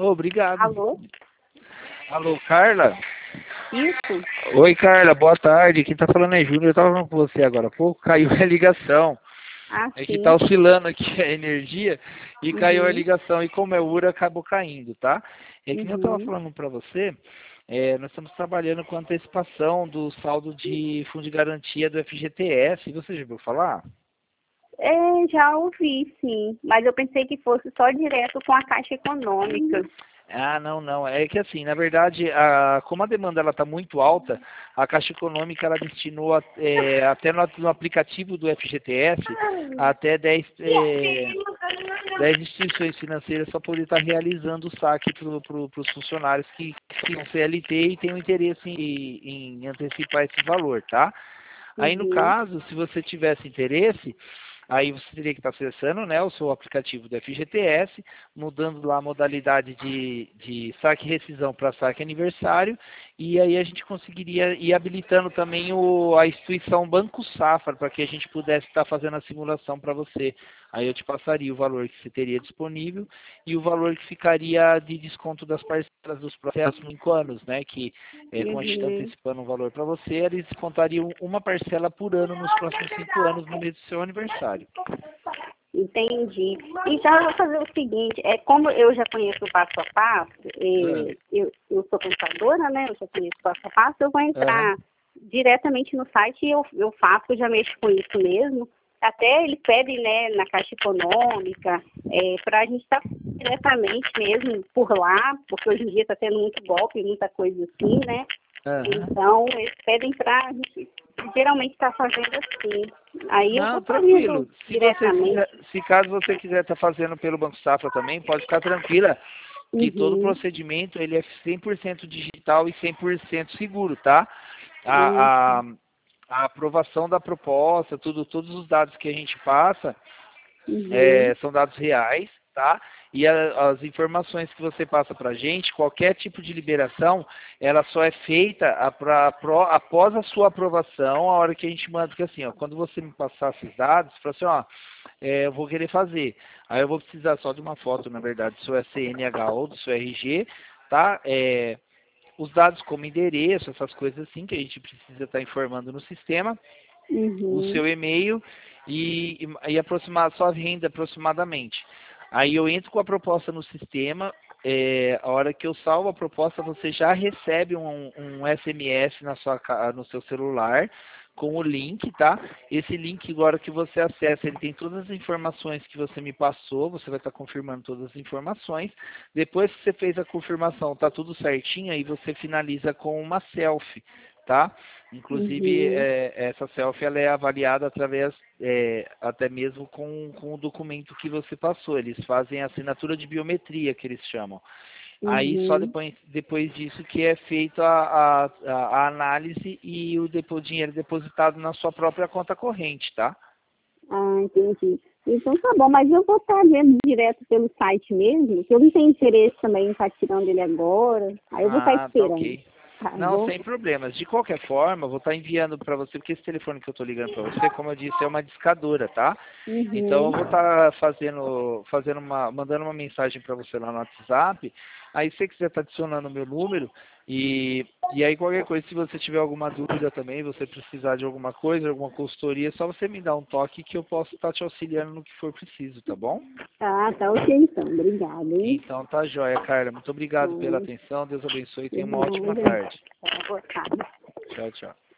Obrigado. Alô? Alô, Carla? Isso? Oi, Carla, boa tarde. Quem tá falando é Júnior. Eu tava falando com você agora há pouco, caiu a ligação. Ah, É que tá sim. oscilando aqui a energia e caiu a Uhum. ligação. E como é URA, acabou caindo, tá? É que nem eu tava Uhum. falando pra você, nós estamos trabalhando com antecipação do saldo de fundo de garantia do FGTS. Você já ouviu falar? É, já ouvi, sim. Mas eu pensei que fosse só direto com a Caixa Econômica. Ah, não, não. É que assim, na verdade, como a demanda ela está muito alta, a Caixa Econômica ela destinou até no aplicativo do FGTS até 10 instituições financeiras para poder estar realizando o saque para os funcionários que são CLT e têm o interesse em antecipar esse valor, tá? Aí, no Uhum. caso, se você tivesse interesse, aí você teria que estar acessando, né, o seu aplicativo do FGTS, mudando lá a modalidade de saque e rescisão para saque aniversário, e aí a gente conseguiria ir habilitando também a instituição Banco Safra, para que a gente pudesse estar fazendo a simulação para você. Aí eu te passaria o valor que você teria disponível e o valor que ficaria de desconto das parcelas dos próximos 5 anos, né, que como a gente está Uhum. antecipando um valor para você, eles descontariam uma parcela por ano nos próximos 5 anos no mês do seu aniversário. Entendi. Então, eu vou fazer o seguinte, como eu já conheço o passo a passo, Ah, eu sou contadora, né? Eu já conheço o passo a passo, eu vou aham. entrar diretamente no site e eu faço, eu já mexo com isso mesmo. Até ele pede, né, na Caixa Econômica, para a gente estar diretamente mesmo por lá, porque hoje em dia está tendo muito golpe, muita coisa assim, né? Aham. Então, eles pedem para a gente geralmente estar fazendo assim. Aí eu Não, vou fazendo tranquilo. diretamente. Se caso você quiser estar fazendo pelo Banco Safra também, pode ficar tranquila que todo o Uhum. procedimento ele é 100% digital e 100% seguro, tá? Uhum. A, a, a aprovação da proposta, todos os dados que a gente passa, Uhum. são dados reais, tá? E as informações que você passa para a gente, qualquer tipo de liberação, ela só é feita após a sua aprovação, a hora que a gente manda, porque assim, ó, quando você me passar esses dados, você fala assim, ó, eu vou querer fazer. Aí eu vou precisar só de uma foto, na verdade, do seu SNH ou do seu RG, tá? Os dados como endereço, essas coisas assim que a gente precisa estar informando no sistema, o Uhum. seu e-mail e aproximar a sua renda aproximadamente. Aí eu entro com a proposta no sistema, a hora que eu salvo a proposta, você já recebe um SMS no seu celular com o link, tá? Esse link, agora que você acessa, ele tem todas as informações que você me passou, você vai estar confirmando todas as informações. Depois que você fez a confirmação, tá tudo certinho, aí você finaliza com uma selfie, tá? Inclusive, Uhum. essa selfie ela é avaliada através, até mesmo com o documento que você passou. Eles fazem a assinatura de biometria, que eles chamam. Aí, só Uhum. depois disso que é feita a análise e o dinheiro depositado na sua própria conta corrente, tá? Ah, entendi. Então tá bom, mas eu vou estar vendo direto pelo site mesmo, que eu não tenho interesse também em estar tirando ele agora. Aí eu vou estar Ah, tá esperando. ok. Tá Não, bom? sem problemas. De qualquer forma, eu vou estar enviando para você, porque esse telefone que eu estou ligando para você, como eu disse, é uma discadora, tá? Então Uhum. eu vou estar mandando uma mensagem para você lá no WhatsApp. Aí se você quiser estar adicionando o meu número e aí qualquer coisa, se você tiver alguma dúvida também, você precisar de alguma coisa, alguma consultoria, é só você me dar um toque que eu posso estar te auxiliando no que for preciso, tá bom? Tá ok então. Obrigada, hein? Então tá joia, Carla. Muito obrigado pela Bom, atenção. Deus abençoe e tenha de uma ótima nada. tarde. Tá, boa tarde. Tchau, tchau.